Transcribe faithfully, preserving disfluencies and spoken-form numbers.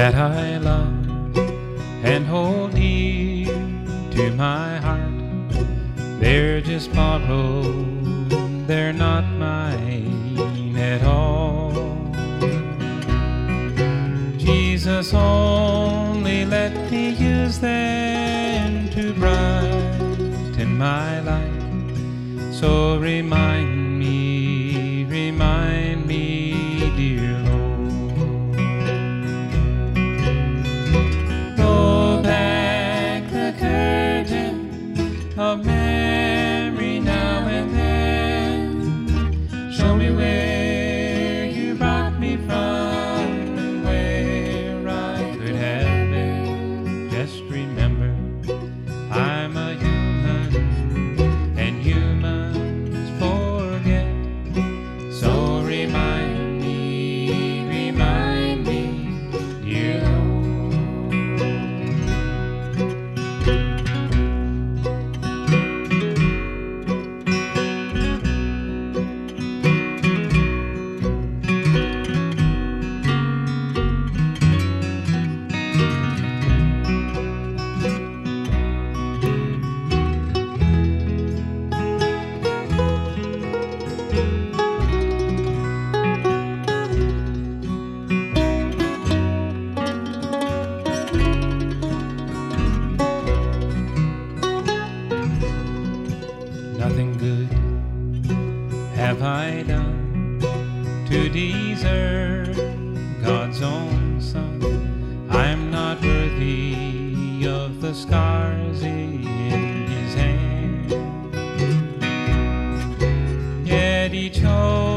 that I love and hold dear to my heart. They're just borrowed, they're not mine at all. Jesus only let me use them to brighten my life. So remind me, remind me, dear Lord. Roll back the curtain of memory now and then. Show me where you brought me from and where I could have been. Just remember, I'm a human and humans forget. So remind me, remind me, dear Lord. Nothing good have I done to deserve God's own Son. I'm not worthy of the scars in His hand, yet He chose